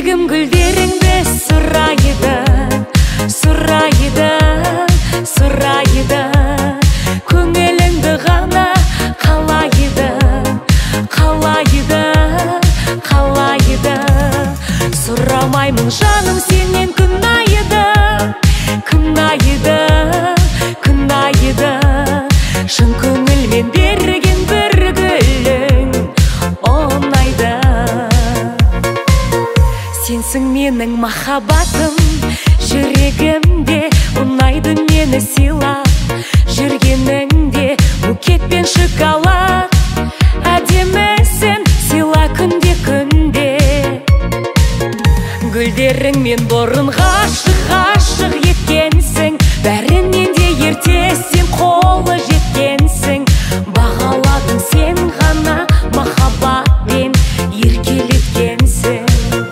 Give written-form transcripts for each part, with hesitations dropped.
жүрегім гүлдеріңді сұрайды, сұрайды, сұрайды. Көңіліңді ғана қалайды, қалайды, қалайды. Сұрамаймын жаным сенен күн айды, күн айды, күн айды. Шын көңілмен берген бір гүлің оңайды. Сенсің менің махаббатым, жүрегімде ұнайды мені сыйлап жүргеніңде. Букет пен шоколад әдемісің, сыйла күнде күнде. Гүлдеріңмен бұрын ғашық, ғашық еткенсің, бәрінен де ерте сен қолы жеткенсің. Бағаладың сен ғана махаббатпен еркелеткенсің.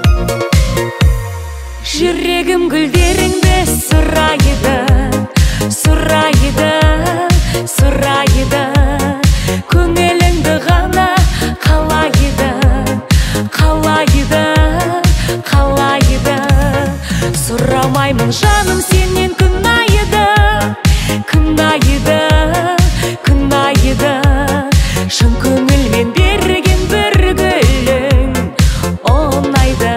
Жүрегім гүлдеріңді сұрайды, сұрайды, сұрайды. Көңіліңді ғана қалайды, қалайды, қалайды. Сұрамаймын жаным сенен күн айды, күн айды, күн айды. Шын көңілмен берген бір гүлің оңайды.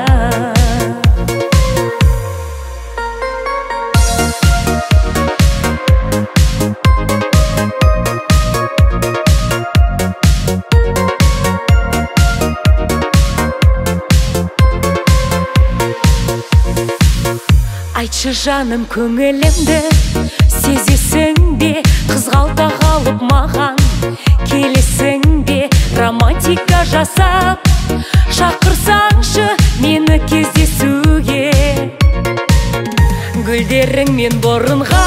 Айтшы жаным көңілімді сезесің бе, қызғалдақ алып маған келесің бе? Романтика жасап шақырсаңшы мені кездесуге. Гүлдеріңмен бұрын